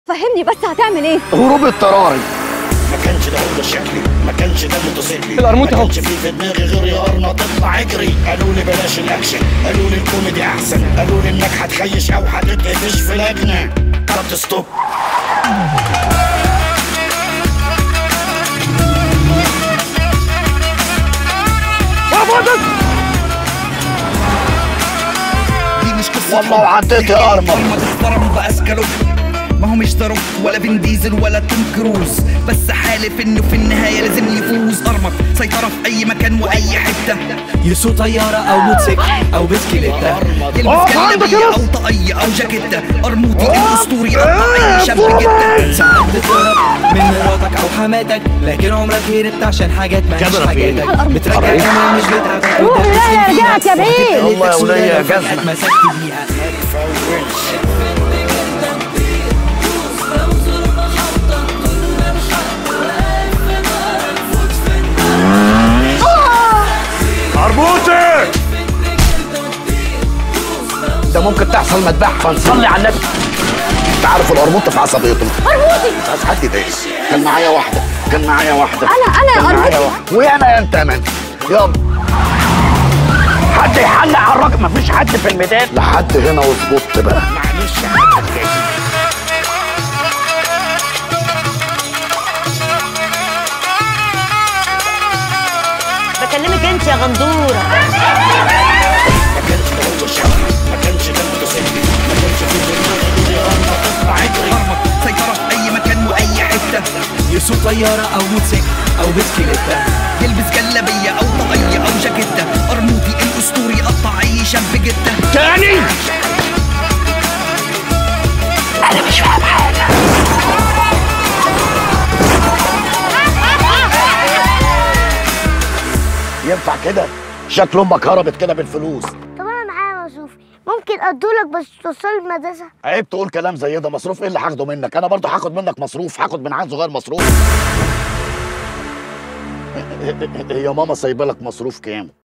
فهمني بس هتعمل ايه؟ هروب اضطراري. ما كانش ده هو شكلي، ما كانش ده موتوسيكلي، القرموط اهو. ما كانش في دماغي غير يا قرنة تطلع اجري. قالوا لي بلاش الاكشن، قالوا لي الكوميدي احسن، قالوا لي انك هتخيش او هتتقفش في لجنه. كات ستوب. دي مش قصة والله وعديت يا قرمة. ما تتفرم بأسكالو، ما هو مش ضرب ولا فين ديزل ولا توم كروز، بس حالف انه في النهايه لازم يفوز. ارمط سيطره في اي مكان واي حته، يسوق طياره او موتوسيكل او بسكليته، يلبس جلابيه او طاقيه او جاكيته. ارموطي الاسطوري قطع اي شاب جته. ساعات بتهرب من مراتك او حماتك، لكن عمرك هربت عشان حاجات مالهاش حاجاتك. بترجع كمان مش بتاعتك. روح لا رجعت يا بيه. والله يا ولية يا جزمة. اتمسكت بيها. مربوطة ده ممكن تحصل مذبحة، فنصلي على النبي. انت عارف القرموطة في عصبيته. قرموطي بس حد ده كان معايا واحدة، كان معايا واحدة. انا قرموطي. ويانا يا انت من. يلا حد يحلق على الراجل، مفيش حد في الميدان لحد هنا. واظبط بقى معلش بكلمك انت يا غندوره. ما كانش ده هو شكلي، ما كانش ده موتوسيكلي، ما كانش في دماغي غير يا قرنة تطلع اجري. ارمط سيطره في اي مكان واي حته، يسوق طياره او موتوسيكل او بسكليته، يلبس جلابيه او طاقيه او جاكيته. ارموطي الاسطوري قطع اي شاب جته. تاني. انا مش فاهم حاجة. ينفع كده؟ شكل امك هربت كده بالفلوس. طب انا معايا مصروف، ممكن ادولك بس توصل المدرسه؟ عيب تقول كلام زي ده. مصروف ايه اللي هاخده منك؟ انا برضه هاخد منك مصروف، هاخد من عيل صغير مصروف. هي ماما سايبه لك مصروف كام؟